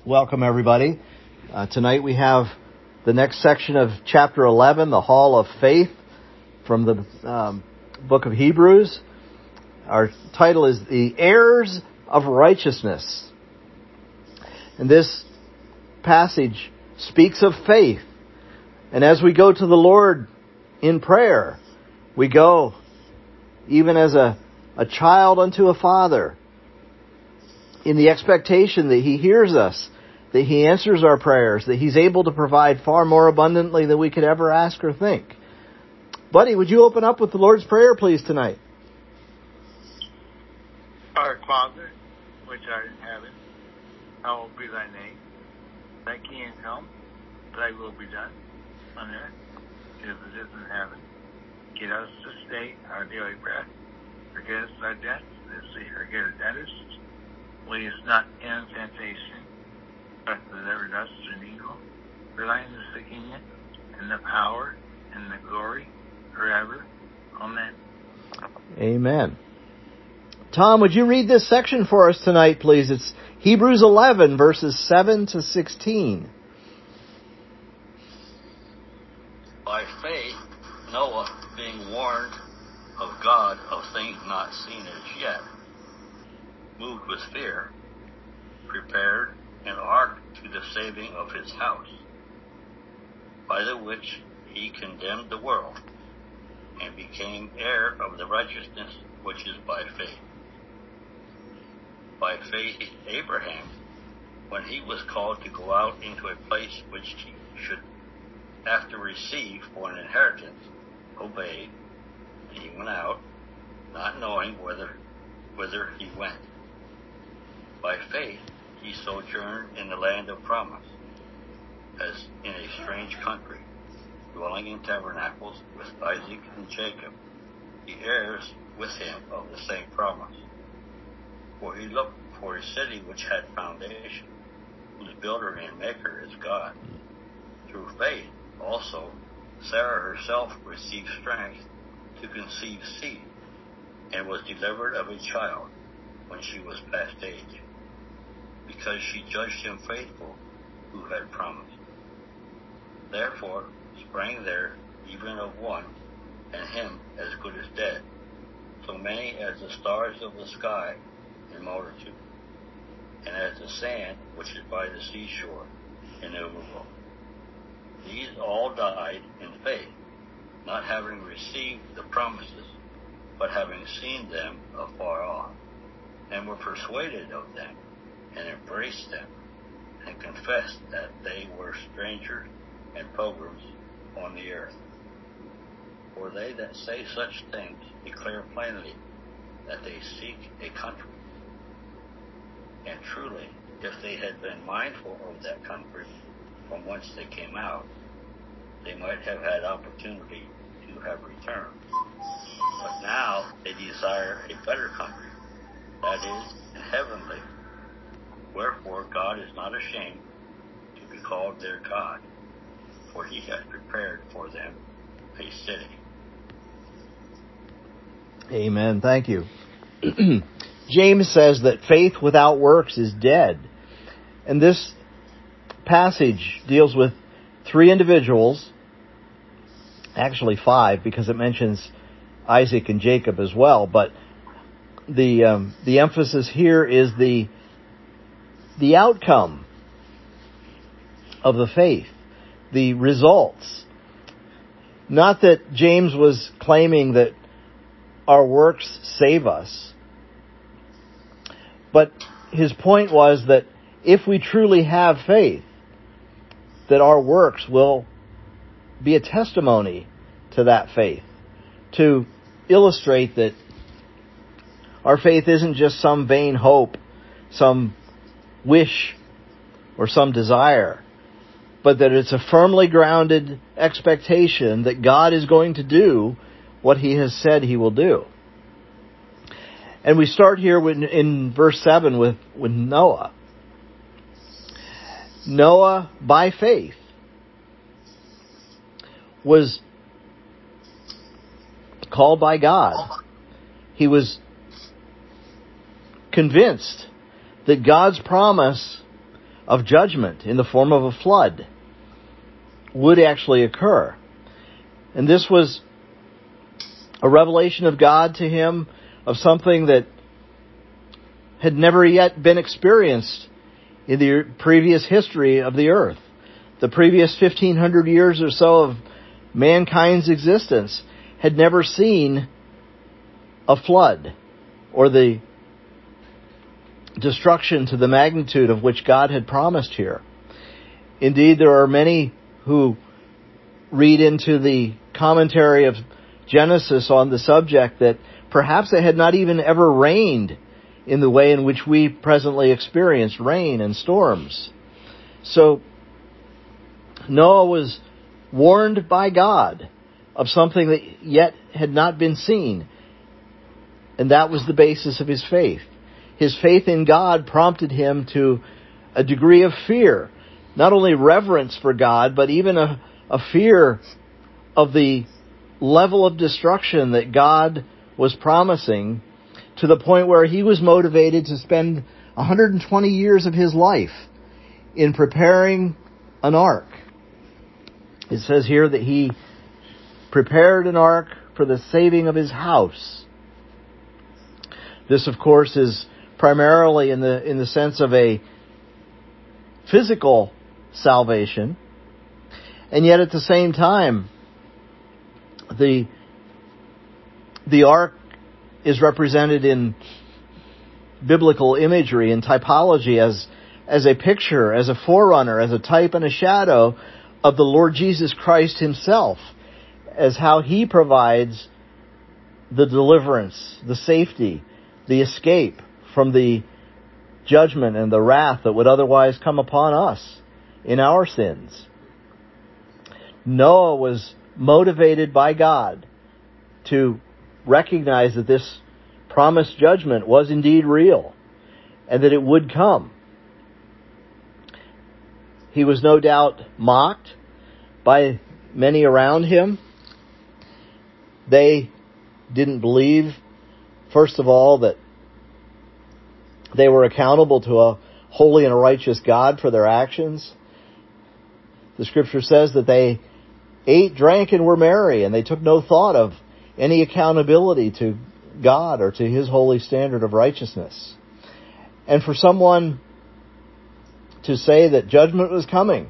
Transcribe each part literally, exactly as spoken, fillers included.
Welcome, everybody. Uh, tonight we have the next section of chapter eleven, the Hall of Faith, from the um, book of Hebrews. Our title is The Heirs of Righteousness. And this passage speaks of faith. And as we go to the Lord in prayer, we go even as a, a child unto a father, in the expectation that He hears us, that He answers our prayers, that He's able to provide far more abundantly than we could ever ask or think. Buddy, would you open up with the Lord's Prayer, please, tonight? Our Father, which art in heaven, hallowed be thy name. Thy kingdom come, thy will be done, on earth as it is in heaven. Give us this day our daily bread. Forgive us our debts, as we forgive our debtors. Lead us not into temptation, but deliver us from evil. For thine is the kingdom, and the power, and the glory, forever. Amen. Amen. Tom, would you read this section for us tonight, please? It's Hebrews eleven, verses seven to sixteen. By faith, Noah, being warned of God of things not seen as yet, moved with fear, prepared an ark to the saving of his house, by the which he condemned the world, and became heir of the righteousness which is by faith. By faith, Abraham, when he was called to go out into a place which he should after receive for an inheritance, obeyed, and he went out, not knowing whither, whither he went. By faith, he sojourned in the land of promise, as in a strange country, dwelling in tabernacles with Isaac and Jacob, the heirs with him of the same promise. For he looked for a city which had foundation, whose builder and maker is God. Through faith, also, Sarah herself received strength to conceive seed, and was delivered of a child when she was past age, because she judged him faithful who had promised. Therefore sprang there even of one, and him as good as dead, so many as the stars of the sky in multitude, and as the sand which is by the seashore innumerable. These all died in faith, not having received the promises, but having seen them afar off, and were persuaded of them, and embraced them, and confessed that they were strangers and pilgrims on the earth. For they that say such things declare plainly that they seek a country. And truly, if they had been mindful of that country from whence they came out, they might have had opportunity to have returned. But now they desire a better country, that is, a heavenly. Wherefore God is not ashamed to be called their God, for he has prepared for them a city. Amen. Thank you. James says that faith without works is dead. And this passage deals with three individuals, actually five, because it mentions Isaac and Jacob as well. But the um, the emphasis here is the the outcome of the faith, the results. Not that James was claiming that our works save us, but his point was that if we truly have faith, that our works will be a testimony to that faith, to illustrate that our faith isn't just some vain hope, some wish, or some desire, but that it's a firmly grounded expectation that God is going to do what He has said He will do. And we start here in, in verse seven with, with Noah. Noah, by faith, was called by God. He was convinced that God's promise of judgment in the form of a flood would actually occur. And this was a revelation of God to him of something that had never yet been experienced in the previous history of the earth. The previous fifteen hundred years or so of mankind's existence had never seen a flood or the destruction to the magnitude of which God had promised here. Indeed, there are many who read into the commentary of Genesis on the subject that perhaps it had not even ever rained in the way in which we presently experience rain and storms. So Noah was warned by God of something that yet had not been seen, and that was the basis of his faith. His faith in God prompted him to a degree of fear, not only reverence for God, but even a, a fear of the level of destruction that God was promising, to the point where he was motivated to spend one hundred twenty years of his life in preparing an ark. It says here that he prepared an ark for the saving of his house. This, of course, is primarily in the in the sense of a physical salvation, and yet at the same time, the the ark is represented in biblical imagery and typology as as a picture, as a forerunner, as a type and a shadow of the Lord Jesus Christ himself, as how he provides the deliverance, the safety, the escape from the judgment and the wrath that would otherwise come upon us in our sins. Noah was motivated by God to recognize that this promised judgment was indeed real and that it would come. He was no doubt mocked by many around him. They didn't believe, first of all, that they were accountable to a holy and a righteous God for their actions. The Scripture says that they ate, drank, and were merry, and they took no thought of any accountability to God or to his holy standard of righteousness. And for someone to say that judgment was coming,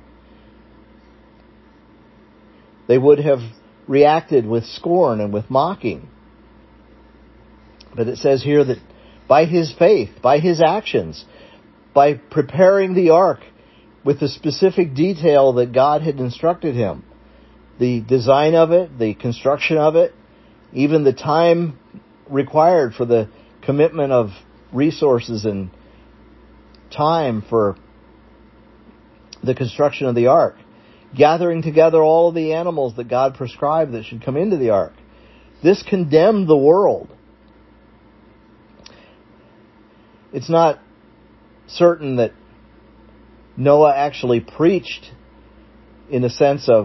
they would have reacted with scorn and with mocking. But it says here that by his faith, by his actions, by preparing the ark with the specific detail that God had instructed him, the design of it, the construction of it, even the time required for the commitment of resources and time for the construction of the ark, gathering together all of the animals that God prescribed that should come into the ark. This condemned the world. It's not certain that Noah actually preached in a sense of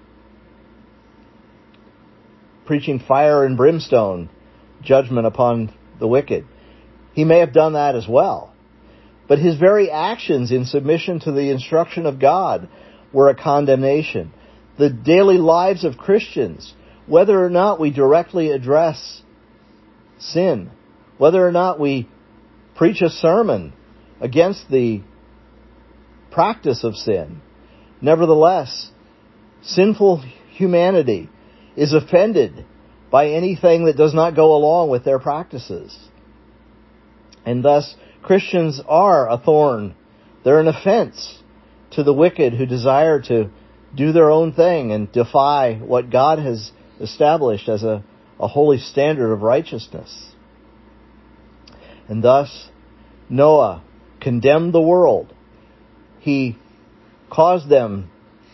preaching fire and brimstone judgment upon the wicked. He may have done that as well. But his very actions in submission to the instruction of God were a condemnation. The daily lives of Christians, whether or not we directly address sin, whether or not we preach a sermon against the practice of sin, nevertheless, sinful humanity is offended by anything that does not go along with their practices. And thus, Christians are a thorn. They're an offense to the wicked who desire to do their own thing and defy what God has established as a, a holy standard of righteousness. And thus, Noah condemned the world. He caused them,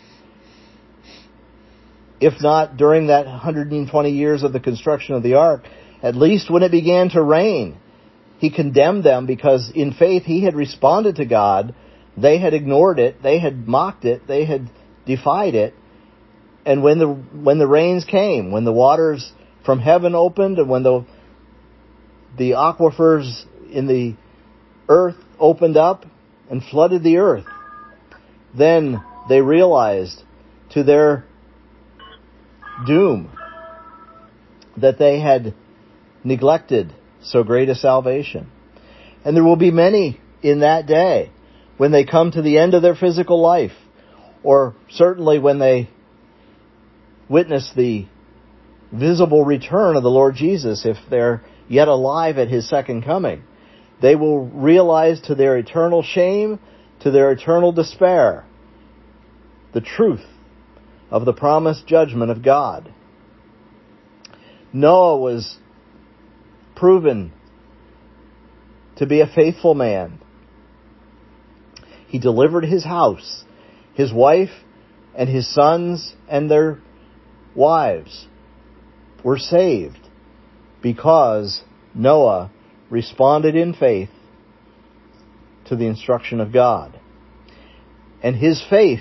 if not during that one hundred twenty years of the construction of the ark, at least when it began to rain, he condemned them because in faith he had responded to God. They had ignored it. They had mocked it. They had defied it. And when the when the rains came, when the waters from heaven opened, and when the the aquifers in the earth opened up and flooded the earth, then they realized to their doom that they had neglected so great a salvation. And there will be many in that day when they come to the end of their physical life, or certainly when they witness the visible return of the Lord Jesus, if they're yet alive at His second coming. They will realize to their eternal shame, to their eternal despair, the truth of the promised judgment of God. Noah was proven to be a faithful man. He delivered his house, his wife, and his sons and their wives were saved because Noah responded in faith to the instruction of God. And his faith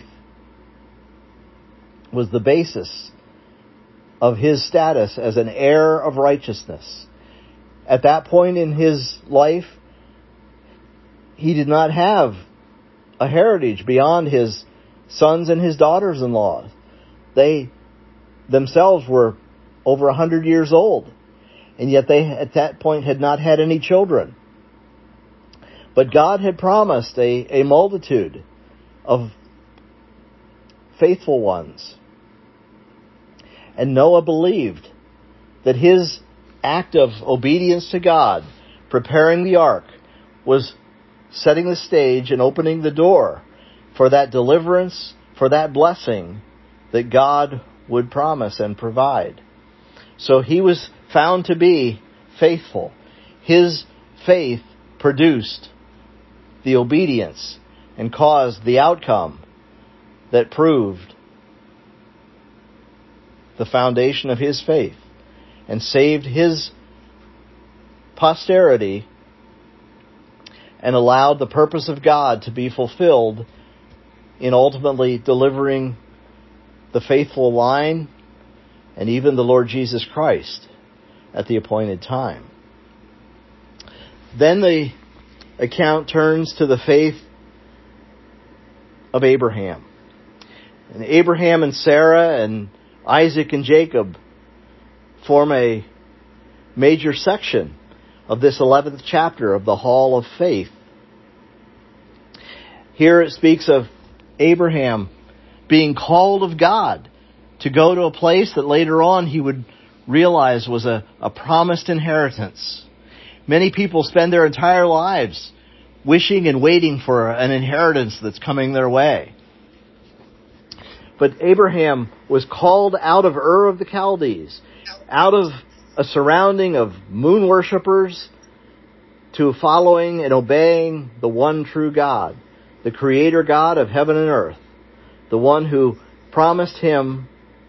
was the basis of his status as an heir of righteousness. At that point in his life, he did not have a heritage beyond his sons and his daughters-in-law. They themselves were over a hundred years old, and yet they at that point had not had any children. But God had promised a, a multitude of faithful ones. And Noah believed that his act of obedience to God, preparing the ark, was setting the stage and opening the door for that deliverance, for that blessing that God would promise and provide. So he was found to be faithful. His faith produced the obedience and caused the outcome that proved the foundation of his faith and saved his posterity and allowed the purpose of God to be fulfilled in ultimately delivering the faithful line and even the Lord Jesus Christ at the appointed time. Then the account turns to the faith of Abraham. And Abraham and Sarah and Isaac and Jacob form a major section of this eleventh chapter of the Hall of Faith. Here it speaks of Abraham being called of God to go to a place that later on he would realize was a, a promised inheritance. Many people spend their entire lives wishing and waiting for an inheritance that's coming their way. But Abraham was called out of Ur of the Chaldees, out of a surrounding of moon worshippers, to following and obeying the one true God, the Creator God of heaven and earth, the one who promised him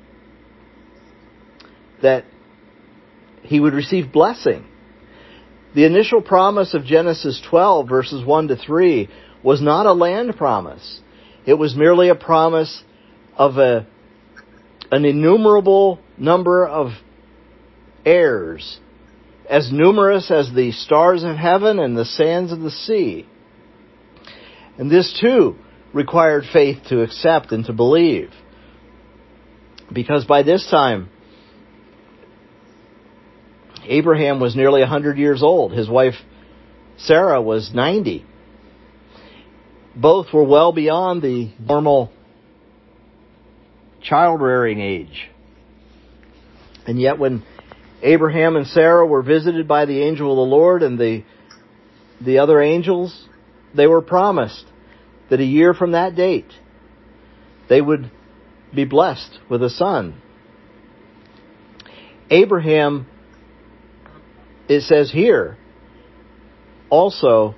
that he would receive blessing. The initial promise of Genesis twelve, verses one to three, was not a land promise. It was merely a promise of a an innumerable number of heirs, as numerous as the stars of heaven and the sands of the sea. And this too required faith to accept and to believe. Because by this time, Abraham was nearly one hundred years old. His wife Sarah was ninety. Both were well beyond the normal child-rearing age. And yet when Abraham and Sarah were visited by the angel of the Lord and the the other angels, they were promised that a year from that date they would be blessed with a son. Abraham, it says here, also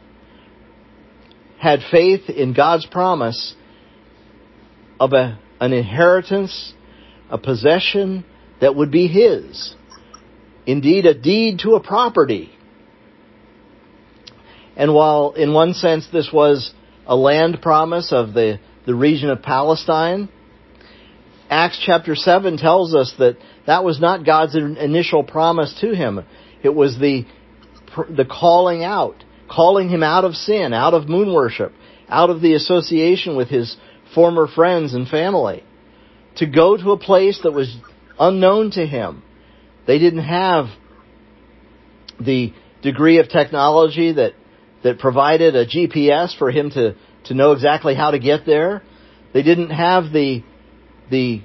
had faith in God's promise of a, an inheritance, a possession that would be his. Indeed, a deed to a property. And while in one sense this was a land promise of the, the region of Palestine, Acts chapter seven tells us that that was not God's initial promise to him. It was the the calling out, calling him out of sin, out of moon worship, out of the association with his former friends and family, to go to a place that was unknown to him. They didn't have the degree of technology that, that provided a G P S for him to, to know exactly how to get there. They didn't have the, the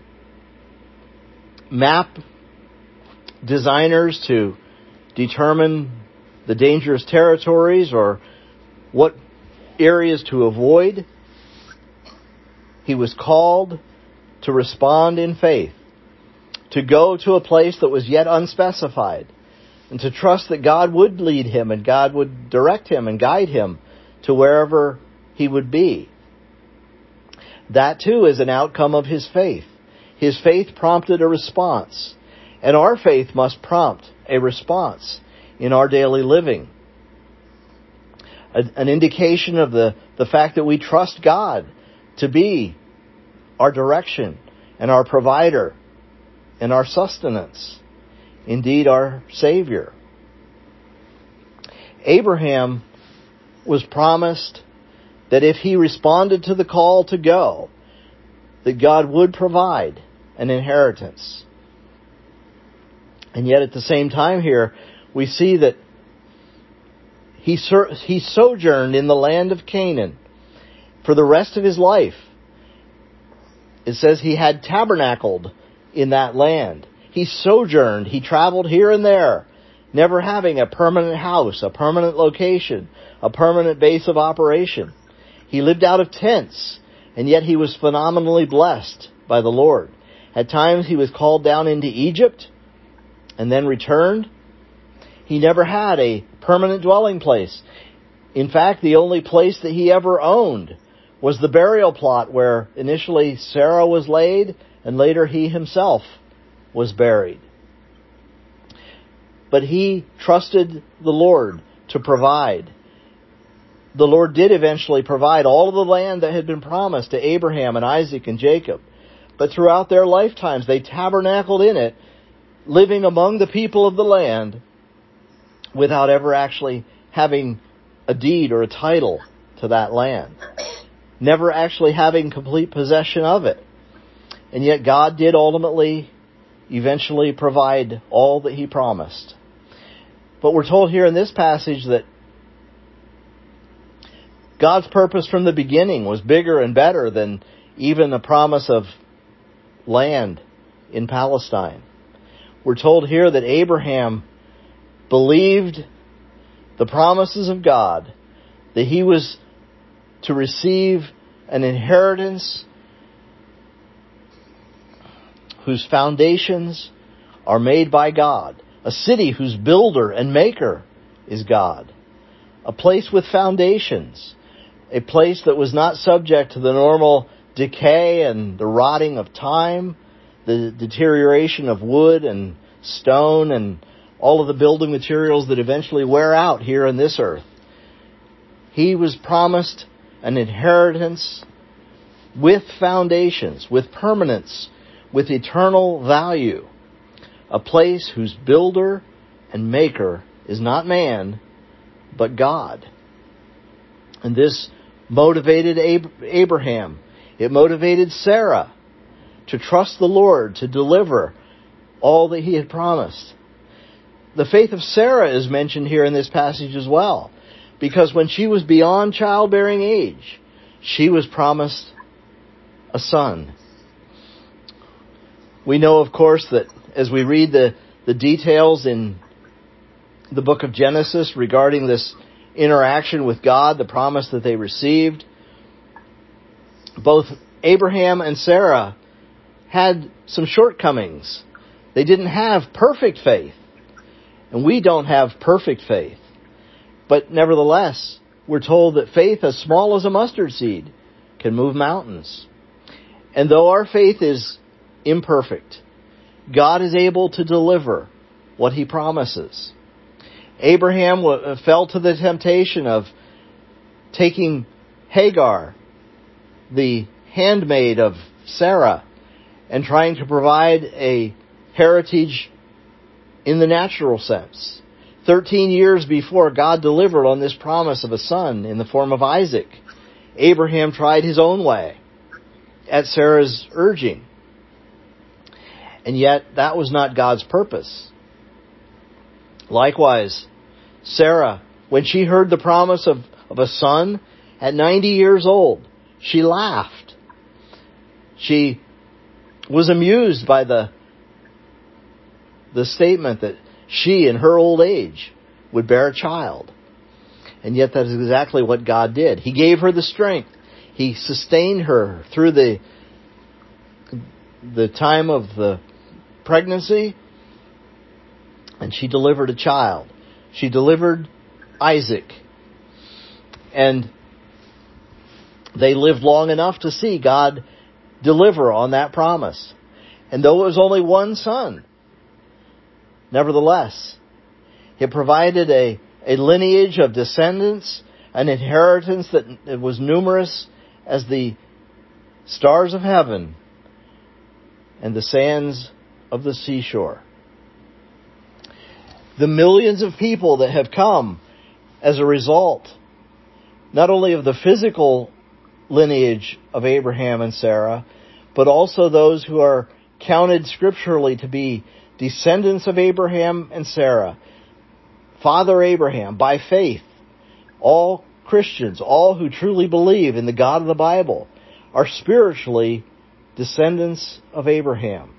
map designers to determine the dangerous territories or what areas to avoid. He was called to respond in faith, to go to a place that was yet unspecified, and to trust that God would lead him and God would direct him and guide him to wherever he would be. That too is an outcome of his faith. His faith prompted a response, and our faith must prompt a response in our daily living. A, an indication of the, the fact that we trust God to be our direction and our provider and our sustenance, indeed our Savior. Abraham was promised that if he responded to the call to go, that God would provide an inheritance. And yet at the same time here, we see that he, sur- he sojourned in the land of Canaan for the rest of his life. It says he had tabernacled in that land. He sojourned, he traveled here and there, never having a permanent house, a permanent location, a permanent base of operation. He lived out of tents, and yet he was phenomenally blessed by the Lord. At times he was called down into Egypt and then returned. He never had a permanent dwelling place. In fact, the only place that he ever owned was the burial plot where initially Sarah was laid and later he himself was buried. But he trusted the Lord to provide. The Lord did eventually provide all of the land that had been promised to Abraham and Isaac and Jacob. But throughout their lifetimes, they tabernacled in it, living among the people of the land without ever actually having a deed or a title to that land. Never actually having complete possession of it. And yet God did ultimately, eventually provide all that He promised. But we're told here in this passage that God's purpose from the beginning was bigger and better than even the promise of land in Palestine. We're told here that Abraham believed the promises of God, that he was to receive an inheritance whose foundations are made by God, a city whose builder and maker is God, a place with foundations, a place that was not subject to the normal decay and the rotting of time, the deterioration of wood and stone and all of the building materials that eventually wear out here on this earth. He was promised an inheritance with foundations, with permanence, with eternal value, a place whose builder and maker is not man, but God. And this motivated Ab- Abraham. It motivated Sarah to trust the Lord to deliver all that He had promised. The faith of Sarah is mentioned here in this passage as well, because when she was beyond childbearing age, she was promised a son. We know, of course, that as we read the, the details in the book of Genesis regarding this interaction with God, the promise that they received, both Abraham and Sarah had some shortcomings. They didn't have perfect faith, and we don't have perfect faith. But nevertheless, we're told that faith as small as a mustard seed can move mountains. And though our faith is imperfect, God is able to deliver what He promises. Abraham fell to the temptation of taking Hagar, the handmaid of Sarah, and trying to provide a heritage in the natural sense. Thirteen years before God delivered on this promise of a son in the form of Isaac, Abraham tried his own way at Sarah's urging. And yet, that was not God's purpose. Likewise, Sarah, when she heard the promise of, of a son at ninety years old, she laughed. She was amused by the, the statement that she, in her old age, would bear a child. And yet that is exactly what God did. He gave her the strength. He sustained her through the, the time of the pregnancy, and she delivered a child. She delivered Isaac. And they lived long enough to see God deliver on that promise. And though it was only one son, nevertheless, it provided a, a lineage of descendants, an inheritance that was numerous as the stars of heaven and the sands of the seashore. The millions of people that have come as a result, not only of the physical lineage of Abraham and Sarah, but also those who are counted scripturally to be descendants of Abraham and Sarah. Father Abraham, by faith, all Christians, all who truly believe in the God of the Bible, are spiritually descendants of Abraham.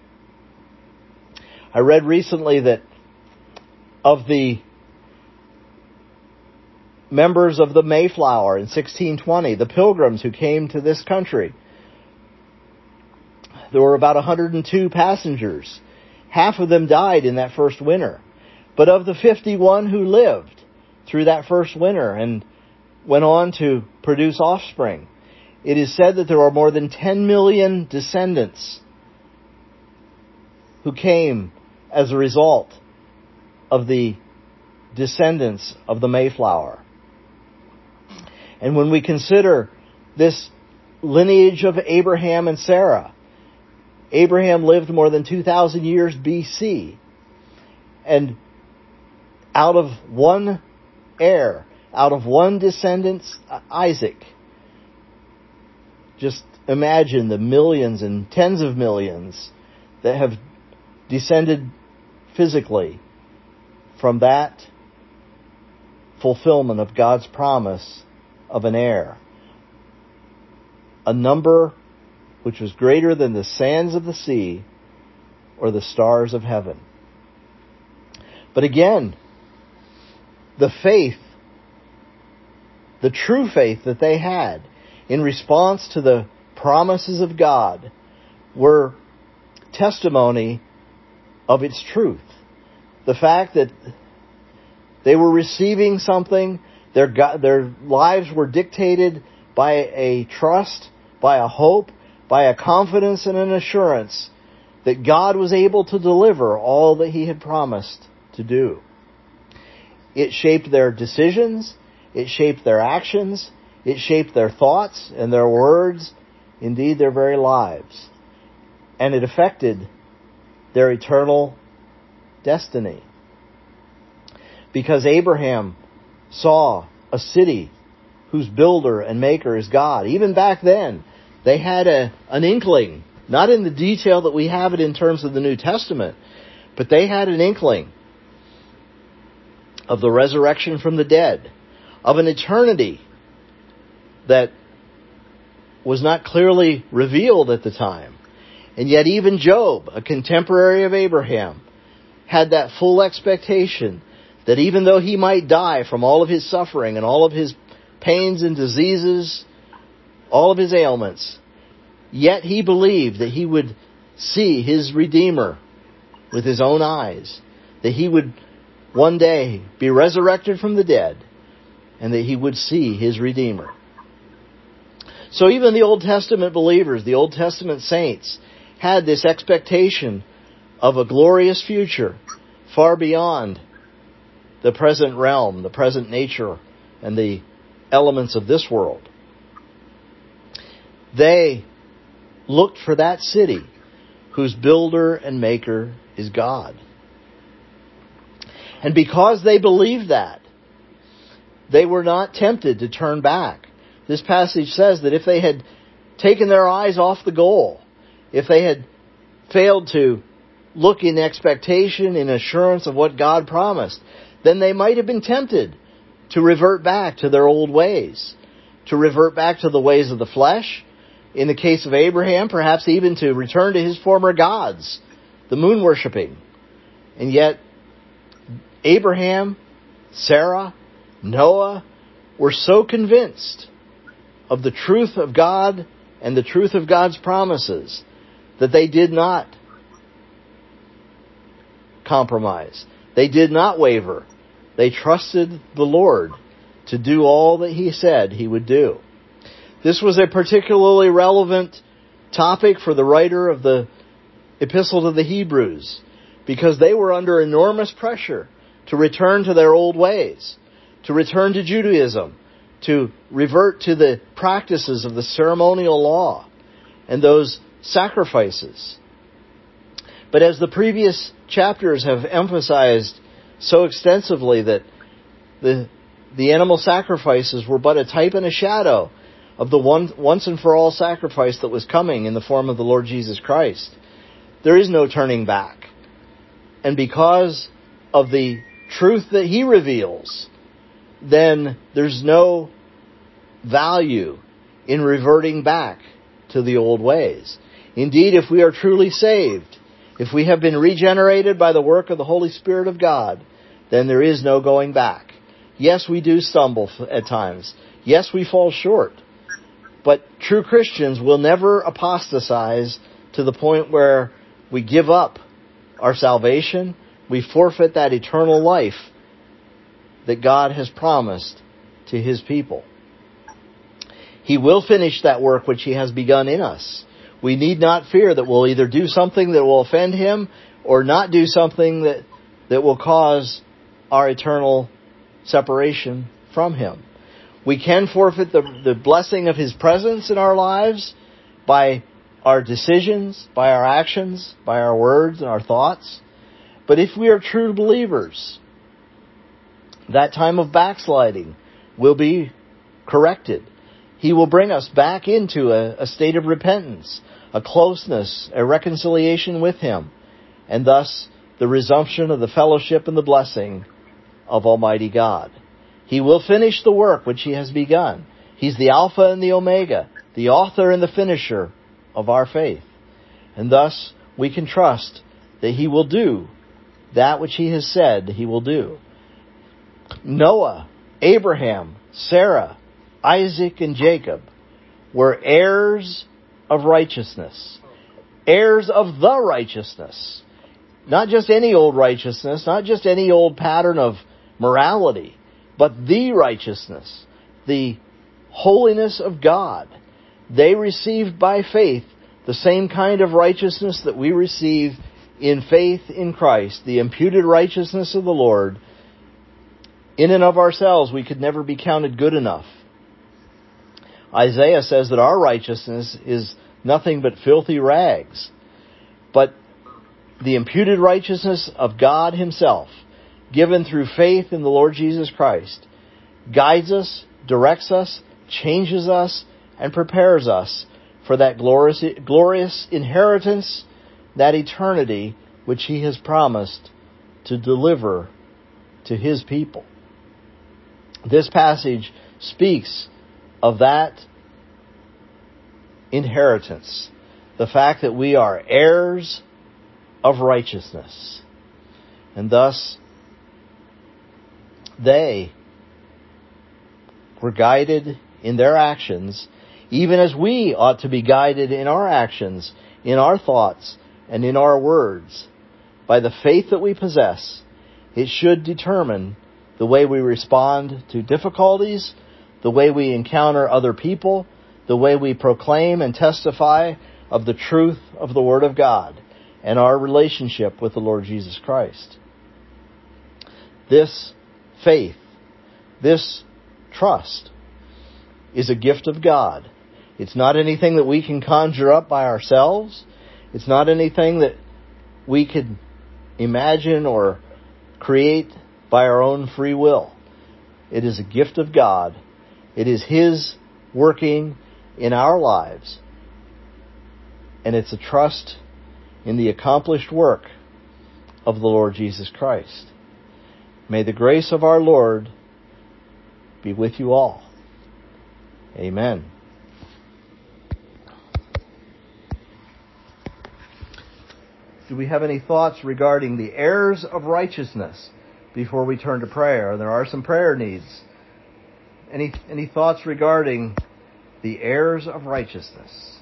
I read recently that of the members of the Mayflower in sixteen twenty, the Pilgrims who came to this country, there were about one hundred two passengers. Half of them died in that first winter. But of the fifty-one who lived through that first winter and went on to produce offspring, it is said that there are more than ten million descendants who came as a result of the descendants of the Mayflower. And when we consider this lineage of Abraham and Sarah, Abraham lived more than two thousand years B C. And out of one heir, out of one descendant, Isaac, just imagine the millions and tens of millions that have descended physically from that fulfillment of God's promise of an heir. A number which was greater than the sands of the sea or the stars of heaven. But again, the faith, the true faith that they had in response to the promises of God were testimony of its truth. The fact that they were receiving something, their God, their lives were dictated by a trust, by a hope, by a confidence and an assurance that God was able to deliver all that He had promised to do. It shaped their decisions, it shaped their actions, it shaped their thoughts and their words, indeed their very lives. And it affected their eternal destiny. Because Abraham saw a city whose builder and maker is God. Even back then, they had a, an inkling, not in the detail that we have it in terms of the New Testament, but they had an inkling of the resurrection from the dead, of an eternity that was not clearly revealed at the time. And yet even Job, a contemporary of Abraham, had that full expectation that even though he might die from all of his suffering and all of his pains and diseases, all of his ailments, yet he believed that he would see his Redeemer with his own eyes, that he would one day be resurrected from the dead, and that he would see his Redeemer. So even the Old Testament believers, the Old Testament saints, had this expectation of a glorious future far beyond the present realm, the present nature, and the elements of this world. They looked for that city whose builder and maker is God. And because they believed that, they were not tempted to turn back. this passage says that if they had taken their eyes off the goal, if they had failed to look in expectation, in assurance of what God promised, then they might have been tempted to revert back to their old ways, to revert back to the ways of the flesh. In the case of Abraham, perhaps even to return to his former gods, the moon worshipping. And yet, Abraham, Sarah, Noah were so convinced of the truth of God and the truth of God's promises that they did not compromise. They did not waver. They trusted the Lord to do all that He said He would do. This was a particularly relevant topic for the writer of the Epistle to the Hebrews, because they were under enormous pressure to return to their old ways, to return to Judaism, to revert to the practices of the ceremonial law and those sacrifices. But as the previous chapters have emphasized so extensively, that the the animal sacrifices were but a type and a shadow of the one, once and for all sacrifice that was coming in the form of the Lord Jesus Christ. There is no turning back. And because of the truth that He reveals, then there's no value in reverting back to the old ways. Indeed, if we are truly saved, if we have been regenerated by the work of the Holy Spirit of God, then there is no going back. Yes, we do stumble at times. Yes, we fall short. But true Christians will never apostatize to the point where we give up our salvation. We forfeit that eternal life that God has promised to His people. He will finish that work which He has begun in us. We need not fear that we'll either do something that will offend Him or not do something that, that will cause our eternal separation from Him. We can forfeit the, the blessing of His presence in our lives by our decisions, by our actions, by our words and our thoughts. But if we are true believers, that time of backsliding will be corrected. He will bring us back into a, a state of repentance, a closeness, a reconciliation with Him, and thus the resumption of the fellowship and the blessing of Almighty God. He will finish the work which He has begun. He's the Alpha and the Omega, the author and the finisher of our faith. And thus we can trust that He will do that which He has said He will do. Noah, Abraham, Sarah, Isaac, and Jacob were heirs of righteousness. Heirs of the righteousness. Not just any old righteousness, not just any old pattern of morality, but the righteousness, the holiness of God. They received by faith the same kind of righteousness that we receive in faith in Christ, the imputed righteousness of the Lord. In and of ourselves, we could never be counted good enough. Isaiah says that our righteousness is nothing but filthy rags. But the imputed righteousness of God Himself, given through faith in the Lord Jesus Christ, guides us, directs us, changes us, and prepares us for that glorious, glorious inheritance, that eternity which He has promised to deliver to His people. This passage speaks of that inheritance, the fact that we are heirs of righteousness. And thus, they were guided in their actions, even as we ought to be guided in our actions, in our thoughts, and in our words. By the faith that we possess, it should determine the way we respond to difficulties, the way we encounter other people, the way we proclaim and testify of the truth of the Word of God and our relationship with the Lord Jesus Christ. This faith, this trust, is a gift of God. It's not anything that we can conjure up by ourselves. It's not anything that we could imagine or create by our own free will. It is a gift of God. It is His working in our lives. And it's a trust in the accomplished work of the Lord Jesus Christ. May the grace of our Lord be with you all. Amen. Do we have any thoughts regarding the heirs of righteousness before we turn to prayer? There are some prayer needs. Any any thoughts regarding the heirs of righteousness?